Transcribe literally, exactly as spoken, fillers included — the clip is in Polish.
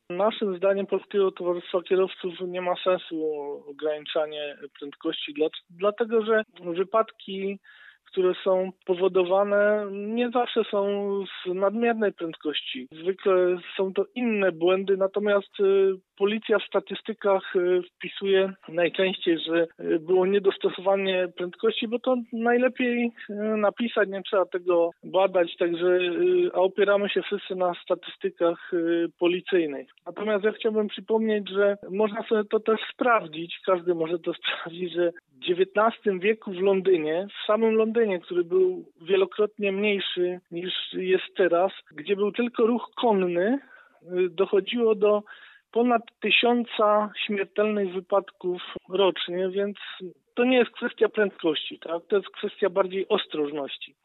Naszym zdaniem Polskiego Towarzystwa Kierowców nie ma sensu ograniczanie prędkości, dlatego że wypadki, które są powodowane, nie zawsze są z nadmiernej prędkości. Zwykle są to inne błędy, natomiast policja w statystykach wpisuje najczęściej, że było niedostosowanie prędkości, bo to najlepiej napisać, nie trzeba tego badać, także a opieramy się wszyscy na statystykach policyjnych. Natomiast ja chciałbym przypomnieć, że można sobie to też sprawdzić, każdy może to sprawdzić, że w dziewiętnastym wieku w Londynie, w samym Londynie, który był wielokrotnie mniejszy niż jest teraz, gdzie był tylko ruch konny, dochodziło do ponad tysiąca śmiertelnych wypadków rocznie, więc to nie jest kwestia prędkości, tak? To jest kwestia bardziej ostrożności.